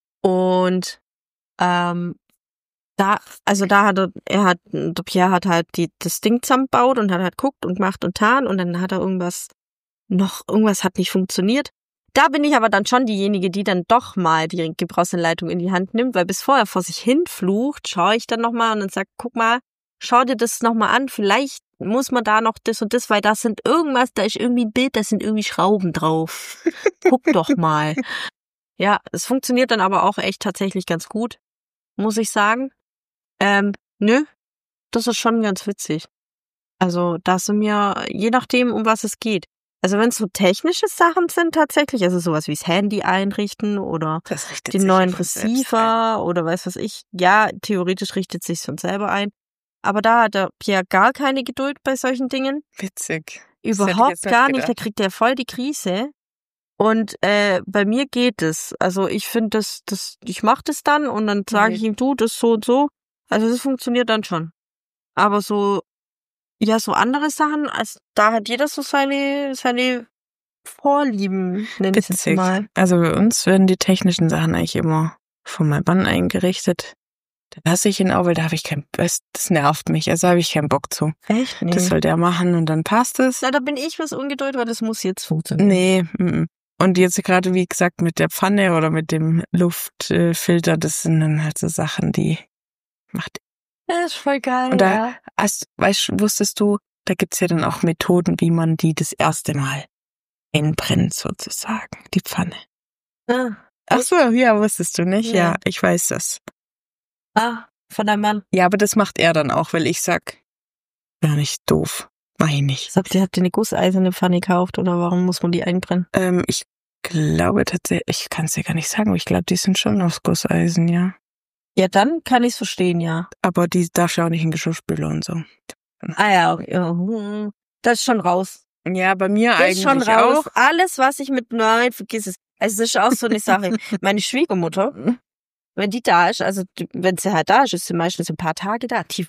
Und ähm, da, also da hat er, er hat, der Pierre hat halt die, das Ding zusammengebaut und hat halt guckt und gemacht und tan und dann hat er irgendwas noch, irgendwas hat nicht funktioniert. Da bin ich aber dann schon diejenige, die dann doch mal die Gebrauchsanleitung in die Hand nimmt, weil bis vorher vor sich hin flucht, schaue ich dann nochmal und dann sag, guck mal, schau dir das nochmal an, vielleicht muss man da noch das und das, weil da sind irgendwas, da ist irgendwie ein Bild, da sind irgendwie Schrauben drauf. Guck doch mal. Ja, es funktioniert dann aber auch echt tatsächlich ganz gut, muss ich sagen. Ähm, nö, das ist schon ganz witzig. Also, da sind mir, je nachdem, um was es geht. Also, wenn es so technische Sachen sind tatsächlich, also sowas wie das Handy einrichten oder den neuen Receiver oder weiß was ich, ja, theoretisch richtet sich von selber ein. Aber da hat der Pierre gar keine Geduld bei solchen Dingen. Witzig. Überhaupt gar nicht, da kriegt er voll die Krise. Und äh, bei mir geht es. Also ich finde das, das, ich mache das dann und dann sage okay. ich ihm, du, das so und so. Also das funktioniert dann schon. Aber so, ja, so andere Sachen, also da hat jeder so seine, seine Vorlieben, nenne ich es mal. Also bei uns werden die technischen Sachen eigentlich immer von meinem Mann eingerichtet. Da lasse ich ihn auch, weil da habe ich kein, das nervt mich, also habe ich keinen Bock zu. Echt? Nee. Das soll der machen und dann passt es. Na, da bin ich was ungeduldig, weil das muss jetzt funktionieren. Nee, m-m. Und jetzt gerade, wie gesagt, mit der Pfanne oder mit dem Luftfilter, das sind dann halt so Sachen, die macht. Das ist voll geil, und da, ja. hast, weißt, wusstest du, da gibt's ja dann auch Methoden, wie man die das erste Mal einbrennt, sozusagen, die Pfanne. Ah, Ach so, ja, wusstest du nicht? Ja, ja, ich weiß das. Ah, von deinem Mann. Ja, aber das macht er dann auch, weil ich sag, gar nicht doof. Mach ich nicht. Sagt ihr, habt ihr eine gusseiserne Pfanne gekauft oder warum muss man die einbrennen? Ähm, ich glaube tatsächlich, ich kann es dir gar nicht sagen, aber ich glaube, die sind schon aus Gusseisen, ja. Ja, dann kann ich es verstehen, ja. Aber die darfst du auch nicht in Geschirrspüler und so. Ah ja, okay. Das ist schon raus. Ja, bei mir das eigentlich ist schon raus. auch. Alles, was ich mit, nein, vergiss es. Also das ist auch so eine Sache. Meine Schwiegermutter, wenn die da ist, also wenn sie halt da ist, ist sie meistens ein paar Tage da. Die,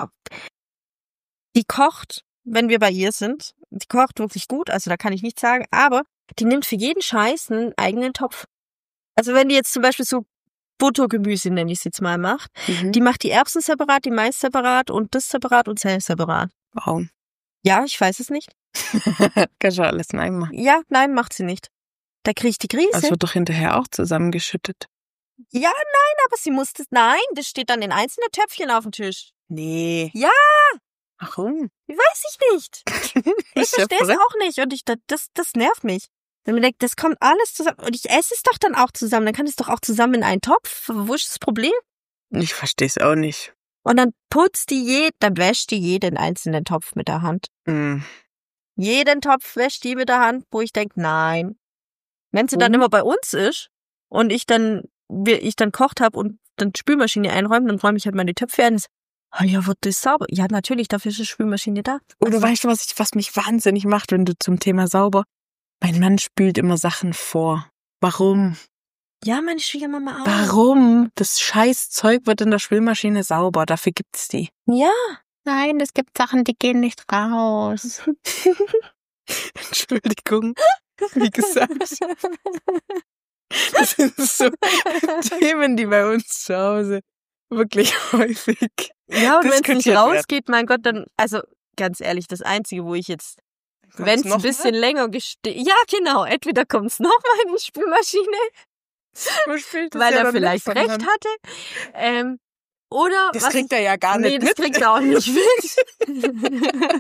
die kocht, wenn wir bei ihr sind. Die kocht wirklich gut, also da kann ich nichts sagen. Aber die nimmt für jeden Scheiß einen eigenen Topf. Also wenn die jetzt zum Beispiel so Buttergemüse, nenne ich es jetzt mal, macht, mhm. die macht die Erbsen separat, die Mais separat und das separat und Zell separat. Warum? Ja, ich weiß es nicht. Kannst du alles nein machen? Ja, nein, macht sie nicht. Da kriege ich die Krise. Das wird doch hinterher auch zusammengeschüttet. Ja, nein, aber sie muss das, nein, das steht dann in einzelnen Töpfchen auf dem Tisch. Nee. Ja. Warum? Weiß ich nicht. Ich verstehe es auch nicht und ich, das, das nervt mich. Wenn man denkt, das kommt alles zusammen und ich esse es doch dann auch zusammen, dann kann es doch auch zusammen in einen Topf. Wo ist das Problem? Ich verstehe es auch nicht. Und dann putzt die je, dann wäscht die jeden einzelnen Topf mit der Hand. Mm. Jeden Topf wäscht die mit der Hand, wo ich denke, nein. Wenn sie mhm. dann immer bei uns ist und ich dann, ich dann kocht habe und dann Spülmaschine einräume, dann räume ich halt meine Töpfe ein. Oh ja, wird das sauber? Ja, natürlich, dafür ist die Spülmaschine da. Oder also, weißt du, was ich, was mich wahnsinnig macht, wenn du zum Thema sauber? Mein Mann spült immer Sachen vor. Warum? Ja, meine Schwiegermama auch. Warum? Das scheiß Zeug wird in der Spülmaschine sauber. Dafür gibt's die. Ja. Nein, es gibt Sachen, die gehen nicht raus. Entschuldigung. Wie gesagt. Das sind so Themen, die bei uns zu Hause wirklich häufig. Ja, und wenn es nicht rausgeht, mein Gott, dann, also ganz ehrlich, das Einzige, wo ich jetzt, wenn es ein bisschen mal? länger gesteht, ja genau, entweder kommt es nochmal in die Spülmaschine, weil er vielleicht recht an. hatte, ähm, oder das was kriegt ich, er ja gar nicht nee, mit. das kriegt er auch nicht mit.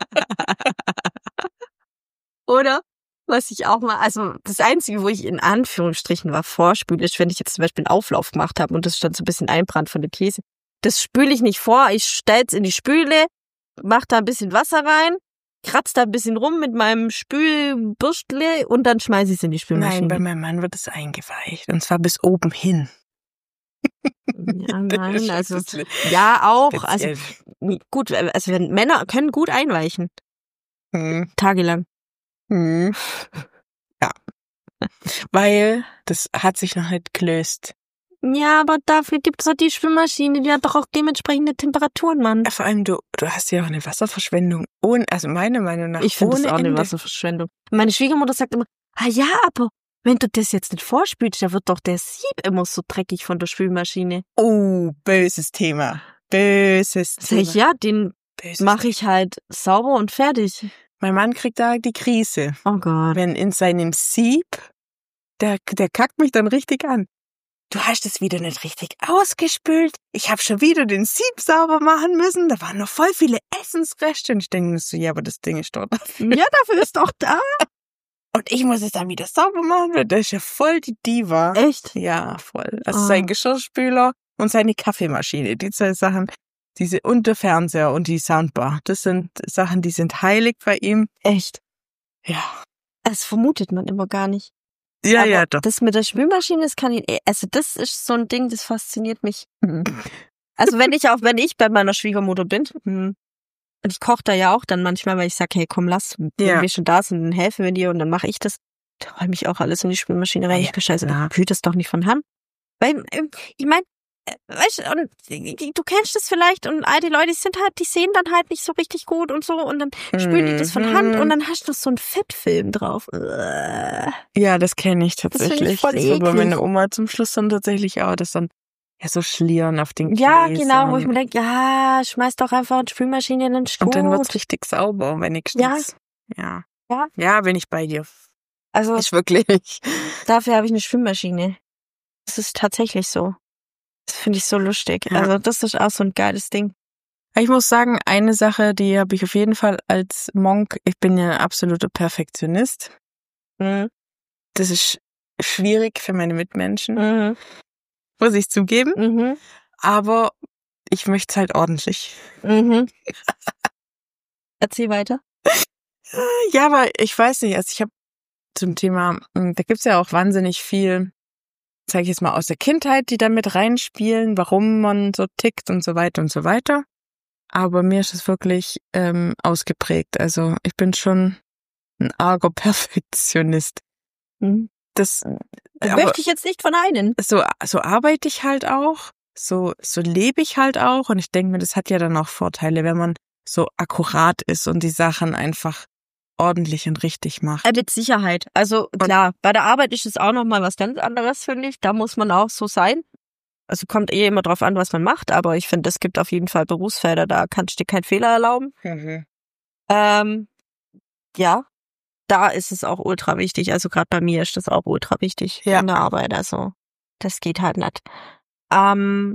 Oder was ich auch mal, also das Einzige, wo ich in Anführungsstrichen war vorspüle, ist, wenn ich jetzt zum Beispiel einen Auflauf gemacht habe und das stand so ein bisschen einbrannt von dem Käse. Das spüle ich nicht vor, ich stell's in die Spüle, mach da ein bisschen Wasser rein, kratz da ein bisschen rum mit meinem Spülbürstle und dann schmeiße ich es in die Spülmaschine. Nein, bei meinem Mann wird es eingeweicht und zwar bis oben hin. Ja, nein, also ja auch, also gut, also Männer können gut einweichen. Hm. Tagelang. Hm. Ja. Weil das hat sich noch nicht gelöst. Ja, aber dafür gibt's doch die Spülmaschine, die hat doch auch dementsprechende Temperaturen, Mann. Ja, vor allem, du, du hast ja auch eine Wasserverschwendung. Ohne, also meiner Meinung nach. Ich finde das ohne auch eine Ende. Wasserverschwendung. Meine Schwiegermutter sagt immer, ah ja, aber wenn du das jetzt nicht vorspülst, da wird doch der Sieb immer so dreckig von der Spülmaschine. Oh, böses Thema. Böses Sag Thema. ich, ja, den Böses mache ich halt sauber und fertig. Mein Mann kriegt da die Krise. Oh Gott. Wenn in seinem Sieb, der, der kackt mich dann richtig an. Du hast es wieder nicht richtig ausgespült. Ich habe schon wieder den Sieb sauber machen müssen. Da waren noch voll viele Essensreste. Und ich denke mir so, ja, aber das Ding ist dort dafür. Ja, dafür ist doch da. Und ich muss es dann wieder sauber machen, weil das ist ja voll die Diva. Echt? Ja, voll. Also Ah. sein Geschirrspüler und seine Kaffeemaschine. Die zwei Sachen, diese und der Fernseher und die Soundbar. Das sind Sachen, die sind heilig bei ihm. Echt? Ja. Das vermutet man immer gar nicht. Ja, Aber ja, doch. das mit der Spülmaschine, das kann ich, also das ist so ein Ding, das fasziniert mich. Also wenn ich auch, wenn ich bei meiner Schwiegermutter bin, und ich koche da ja auch dann manchmal, weil ich sage, hey, komm, lass, wenn Ja. wir schon da sind, dann helfen wir dir und dann mache ich das. Da räume ich auch alles in die Spülmaschine rein. Ja, Ich bin scheiße, klar. ich kühl das doch nicht von Hand. Weil, ähm, ich meine, weißt du, und die- du kennst das vielleicht und all die Leute, die sind halt, die sehen dann halt nicht so richtig gut und so und dann spülen die das von Hand Mhm. und dann hast du so einen Fettfilm drauf. Uah. Ja, das kenne ich find ich tatsächlich. voll Das war bei eklig. meiner Oma zum Schluss dann tatsächlich auch, dass dann ja so Schlieren auf den Ja, Gläsern. genau, wo ich mir denke, ja, schmeiß doch einfach die Spülmaschine in den Stuhl. Und dann wird's richtig sauber, wenigstens. Ja. Ja. Ja, bin ich bei dir. Also Ist wirklich. dafür habe ich eine Spülmaschine. Das ist tatsächlich so. Das finde ich so lustig. Ja. Also das ist auch so ein geiles Ding. Ich muss sagen, eine Sache, die habe ich auf jeden Fall als Monk. Ich bin ja ein absoluter Perfektionist. Mhm. Das ist schwierig für meine Mitmenschen, Mhm. muss ich zugeben. Mhm. Aber ich möchte es halt ordentlich. Mhm. Erzähl weiter. Ja, aber ich weiß nicht, also ich habe zum Thema, da gibt's ja auch wahnsinnig viel, sage ich jetzt mal, aus der Kindheit, die da mit reinspielen, warum man so tickt und so weiter und so weiter. Aber mir ist es wirklich ähm, ausgeprägt. Also ich bin schon ein arger Perfektionist. Mhm. Das Das aber möchte ich jetzt nicht verneinen. so, so arbeite ich halt auch, so, so lebe ich halt auch. Und ich denke mir, das hat ja dann auch Vorteile, wenn man so akkurat ist und die Sachen einfach ordentlich und richtig macht. Äh, Mit Sicherheit. Also klar, bei der Arbeit ist es auch nochmal was ganz anderes, finde ich. Da muss man auch so sein. Also kommt eh immer drauf an, was man macht, aber ich finde, es gibt auf jeden Fall Berufsfelder, da kannst du dir keinen Fehler erlauben. Mhm. Ähm, ja, da ist es auch ultra wichtig. Also gerade bei mir ist das auch ultra wichtig Ja. in der Arbeit. Also das geht halt nicht. Ähm,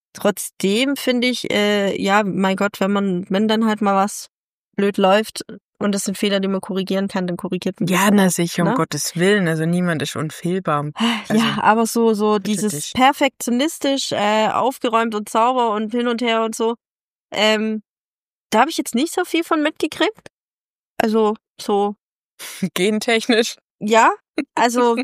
trotzdem finde ich, äh, ja, mein Gott, wenn man, wenn dann halt mal was blöd läuft und das sind Fehler, die man korrigieren kann, dann korrigiert man Ja, das. na sicher, um Ne? Gottes Willen. Also niemand ist unfehlbar. Also, Ja, aber so, so bitte dieses dich. perfektionistisch, äh, aufgeräumt und sauber und hin und her und so, ähm, da habe ich jetzt nicht so viel von mitgekriegt. Also so, Gentechnisch. ja, also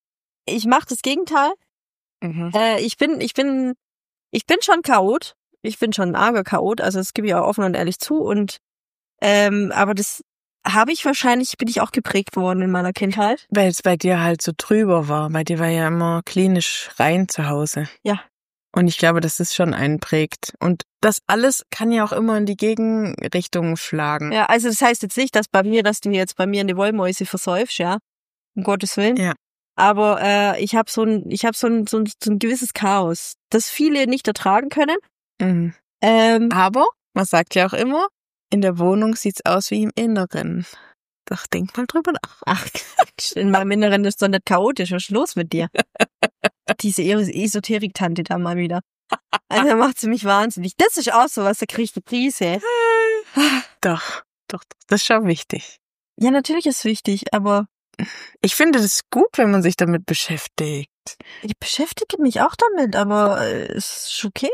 ich mache das Gegenteil. Mhm. Äh, ich bin, ich bin, ich bin schon Chaot. Ich bin schon ein arger Chaot, also das gebe ich auch offen und ehrlich zu. Und ähm, aber das habe ich wahrscheinlich, bin ich auch geprägt worden in meiner Kindheit. Weil es bei dir halt so drüber war. Bei dir war ja immer klinisch rein zu Hause. Ja. Und ich glaube, dass das schon einen prägt. Und das alles kann ja auch immer in die Gegenrichtung schlagen. Ja, also das heißt jetzt nicht, dass bei mir, dass du jetzt bei mir in die Wollmäuse versäufst, ja, um Gottes Willen. Ja. Aber äh, ich habe so ein, ich habe so ein, so ein, so ein gewisses Chaos, das viele nicht ertragen können. Mhm. Ähm, Aber man sagt ja auch immer, in der Wohnung sieht's aus wie im Inneren. Doch denk mal drüber nach. Ach Quatsch, in meinem Inneren ist doch nicht chaotisch. Was ist los mit dir? Diese Esoterik-Tante da mal wieder. Also macht sie mich wahnsinnig. Das ist auch sowas, da krieg ich eine Prise. Doch, doch, doch, das ist schon wichtig. Ja, natürlich ist es wichtig, aber Ich finde das gut, wenn man sich damit beschäftigt. ich beschäftige mich auch damit, aber äh, es ist okay.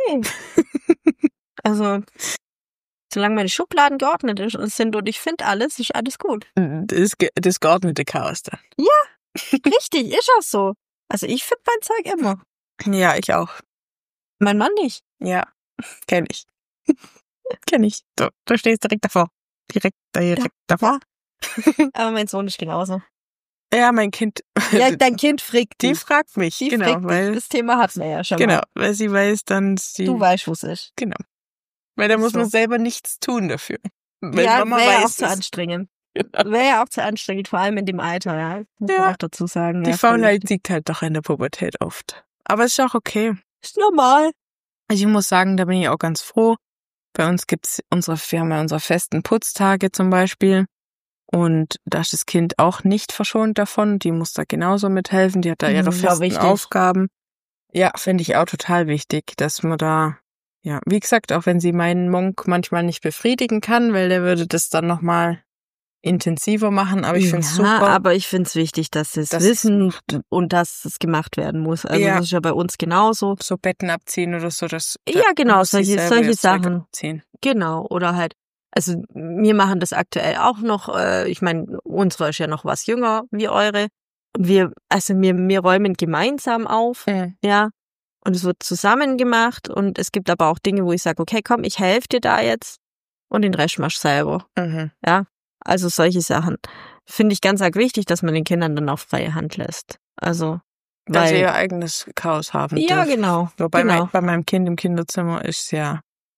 Also, solange meine Schubladen geordnet sind und ich finde alles, ist alles gut. Das, ge- das geordnete Chaos da. Richtig, ist auch so. Also ich finde mein Zeug immer. Ja, ich auch. Mein Mann nicht. Ja, kenn ich. kenn ich. Du, du stehst direkt davor. direkt, direkt davor. Aber mein Sohn ist genauso. Ja, mein Kind. Ja, dein Kind fragt Die dich. fragt mich, Die genau, fragt dich. weil, Das Thema hatten wir ja schon genau, mal. weil sie weiß dann, sie, Du weißt, wo es ist. genau. Weil da muss So. man selber nichts tun dafür. Weil Ja, Mama wäre ja auch weiß zu es. anstrengend. Genau. Wäre ja auch zu anstrengend, vor allem in dem Alter, ja. Muss man Ja. auch dazu sagen. Die ja, voll Faulheit richtig. siegt halt doch in der Pubertät oft. Aber es ist auch okay. Ist normal. Also ich muss sagen, da bin ich auch ganz froh. Bei uns gibt's unsere, wir haben ja unsere festen Putztage zum Beispiel. Und da ist das Kind auch nicht verschont davon. Die muss da genauso mithelfen. Die hat da ihre Mhm, ja, festen wichtig. Aufgaben. Ja, finde ich auch total wichtig, dass man da, ja, wie gesagt, auch wenn sie meinen Monk manchmal nicht befriedigen kann, weil der würde das dann nochmal intensiver machen. Aber ich finde es ja, super. aber ich finde es wichtig, dass sie es dass sie's wissen macht. und dass es gemacht werden muss. Also Ja. das ist ja bei uns genauso. So Betten abziehen oder so, das Ja, da genau, muss sie solche, selber solche ihr Zeug Sachen. abziehen. Genau, oder halt, also wir machen das aktuell auch noch, äh, ich meine, unsere ist ja noch was jünger wie eure. Und wir, also wir, wir räumen gemeinsam auf, Mhm. ja, und es wird zusammen gemacht und es gibt aber auch Dinge, wo ich sage, okay, komm, ich helfe dir da jetzt und den Rest machst selber, Mhm. ja. Also solche Sachen finde ich ganz arg wichtig, dass man den Kindern dann auch freie Hand lässt. Also, Dass sie weil, ihr eigenes Chaos haben ja, dürfen. genau, Wobei genau. mein, bei meinem Kind im Kinderzimmer ist ja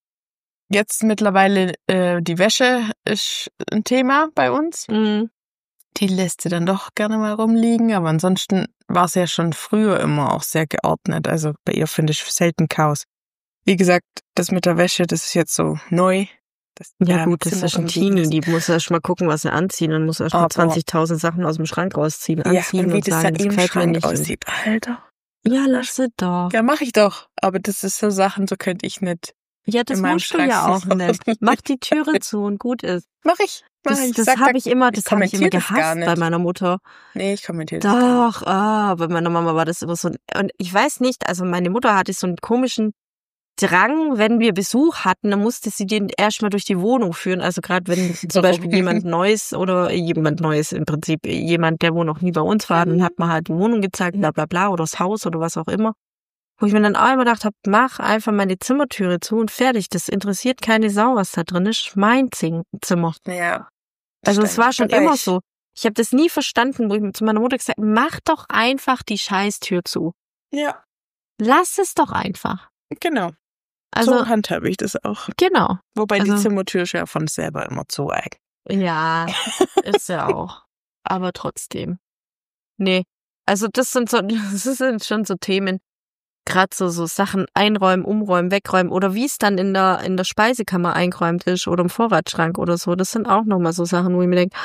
jetzt mittlerweile äh, die Wäsche ist ein Thema bei uns. Mhm. Die lässt sie dann doch gerne mal rumliegen, aber ansonsten war es ja schon früher immer auch sehr geordnet. Also bei ihr finde ich selten Chaos. Wie gesagt, das mit der Wäsche, das ist jetzt so neu. Das, Ja ja, gut, das Zimmer ist ein rumliegen Teenie, ist- die muss erst mal gucken, was sie anziehen und muss erst mal Aber- zwanzigtausend Sachen aus dem Schrank rausziehen, Ja, anziehen und wie und das da sagen, das im gefällt mir Schrank nicht. Und, aussieht. Alter. ja, lass sie doch. Ja, mach ich doch. Aber das ist so Sachen, so könnte ich nicht. Ja, das in meinem musst du ja auch Schrank nicht. Mach die Türe zu und gut ist. Mach ich. Mach Das, ich. das Sag, habe da- ich immer, ich das habe ich immer kommentiere das gar gehasst nicht. bei meiner Mutter. Nee, ich kommentiere das gar nicht. Doch, ah, bei meiner Mama war das immer so. Und ich weiß nicht, also meine Mutter hatte so einen komischen Drang, wenn wir Besuch hatten, dann musste sie den erstmal durch die Wohnung führen. Also gerade wenn zum Warum? Beispiel jemand Neues oder jemand Neues im Prinzip, jemand, der wo noch nie bei uns war, dann hat man halt die Wohnung gezeigt, bla bla bla, oder das Haus oder was auch immer. Wo ich mir dann auch immer gedacht habe, mach einfach meine Zimmertüre zu und fertig. Das interessiert keine Sau, was da drin ist. Mein Zing- Zimmer. Ja. Also es war schon immer Bereich. so. Ich habe das nie verstanden, wo ich zu meiner Mutter gesagt habe, mach doch einfach die Scheißtür zu. Ja, Lass es doch einfach. genau. Also, so handhabe ich das auch. genau. Wobei die also- Zimmertür ist ja von selber immer zu eigen. Ja, ist ja auch. Aber trotzdem. Nee. Also das sind so, das sind schon so Themen. Gerade so, so Sachen einräumen, umräumen, wegräumen oder wie es dann in der, in der Speisekammer eingeräumt ist oder im Vorratsschrank oder so. Das sind auch nochmal so Sachen, wo ich mir denke,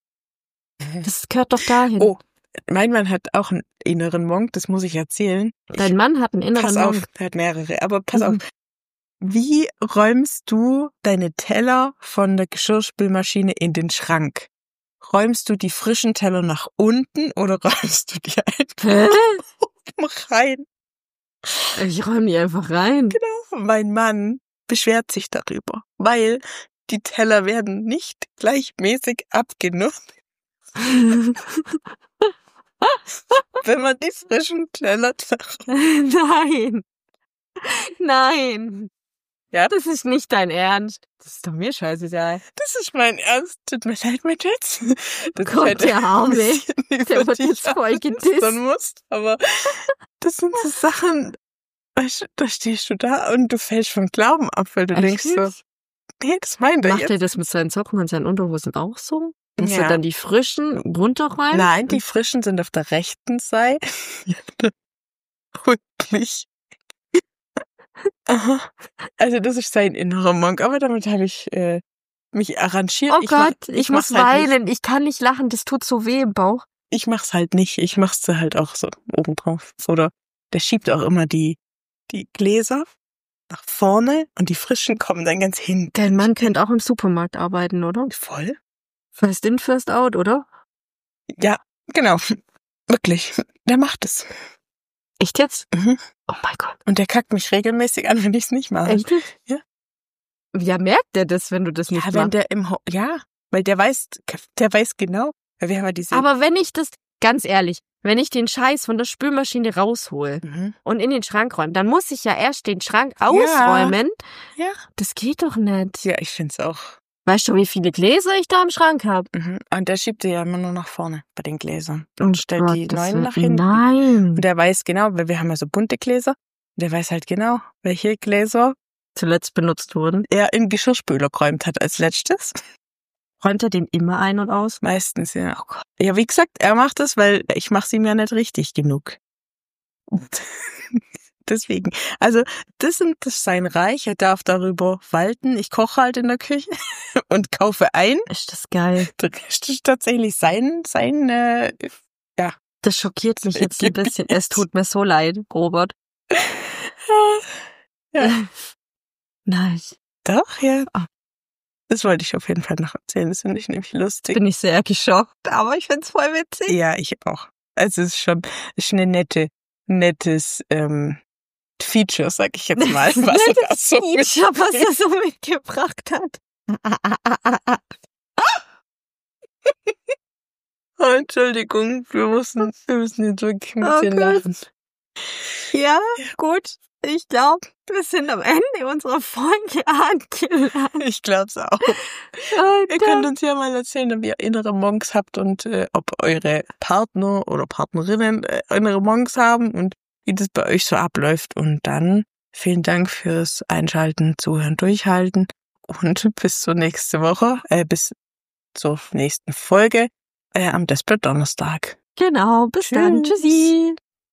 das gehört doch dahin. Oh, mein Mann hat auch einen inneren Monk, das muss ich erzählen. Dein Mann hat einen inneren Pass auf, Monk. er hat mehrere, aber pass Mhm. auf. Wie räumst du deine Teller von der Geschirrspülmaschine in den Schrank? Räumst du die frischen Teller nach unten oder räumst du die einfach Hä? oben rein? Ich räume die einfach rein. Mein Mann beschwert sich darüber, weil die Teller werden nicht gleichmäßig abgenutzt, wenn man die frischen Teller Nein. Nein. Ja, Das ist nicht dein Ernst. Das ist doch mir scheißegal. das ist mein Ernst. Tut mir leid, mein Schatz. Das Gott, hätte der ein Arme. bisschen über Der wird dich jetzt voll gedisst. ablästern musst, aber das sind so Sachen, weißt du, da stehst du da und du fällst vom Glauben ab, weil du Echt denkst so, jetzt? nee, das meint er Macht jetzt. er das mit seinen Socken und seinen Unterhosen auch so? Muss Ja. er dann die frischen runterräumen? Nein, die frischen sind auf der rechten Seite. Rücklich. Aha. Also das ist sein innerer Monk, aber damit habe ich äh, mich arrangiert. Oh ich mach- Gott, ich, muss mach's halt weinen. Ich kann nicht lachen. Das tut so weh im Bauch. Nicht. Ich mach's halt nicht. Ich mach's da halt auch so oben drauf. Oder der schiebt auch immer die die Gläser nach vorne und die frischen kommen dann ganz hinten. Dein Mann könnte auch im Supermarkt arbeiten, oder? Voll? First in, first out, oder? Ja, genau. Wirklich. Der macht es. Echt jetzt? Mhm. Oh mein Gott. Und der kackt mich regelmäßig an, wenn ich's nicht mache. Echt? Ja. Ja, merkt er das, wenn du das nicht Ja, wenn machst? der im Ho ja, weil der weiß, der weiß genau, weil wir haben ja diese. Aber wenn ich das, ganz ehrlich, wenn ich den Scheiß von der Spülmaschine raushol Mhm. und in den Schrank räume, dann muss ich ja erst den Schrank ausräumen. Ja. Das geht doch nicht. Ja, ich find's auch. Weißt du, wie viele Gläser ich da im Schrank habe? Mhm. Und der schiebt die ja immer nur nach vorne bei den Gläsern. Oh Und stellt die Gottes neuen Willen. nach hinten. Nein. Und der weiß genau, weil wir haben ja so bunte Gläser. Und der weiß halt genau, welche Gläser Zuletzt benutzt wurden. er in den Geschirrspüler geräumt hat als letztes. Räumt er den immer ein und aus? Meistens, ja. Oh Gott. Ja, wie gesagt, er macht es, weil ich mache es ihm ja nicht richtig genug. Deswegen. Also, das, sind, das ist sein Reich. Er darf darüber walten. Ich koche halt in der Küche und kaufe ein. Ist das geil. Der Rest ist tatsächlich sein, sein, äh, ja. Das schockiert mich jetzt ein bisschen. Es tut mir so leid, Robert. Ja. Nein. Doch, ja. Das wollte ich auf jeden Fall noch erzählen. Das finde ich nämlich lustig. Bin ich sehr geschockt, aber ich find's voll witzig. Ja, ich auch. Also es ist schon ist eine nette, nettes ähm, Feature, sag ich jetzt mal, was er da so Feature, was er so mitgebracht hat. Oh, Entschuldigung, wir müssen, wir müssen jetzt wirklich ein bisschen Okay. lachen. Ja, gut. Ich glaube, wir sind am Ende unserer Folge angelangt. Ich glaub's auch. Ihr könnt uns ja mal erzählen, ob ihr innere Monks habt und äh, ob eure Partner oder Partnerinnen äh, innere Monks haben und wie das bei euch so abläuft. Und dann vielen Dank fürs Einschalten, Zuhören, Durchhalten und bis zur nächsten Woche, äh, bis zur nächsten Folge äh, am Desperate Donnerstag. Genau, bis dann. Tschüss. Tschüssi.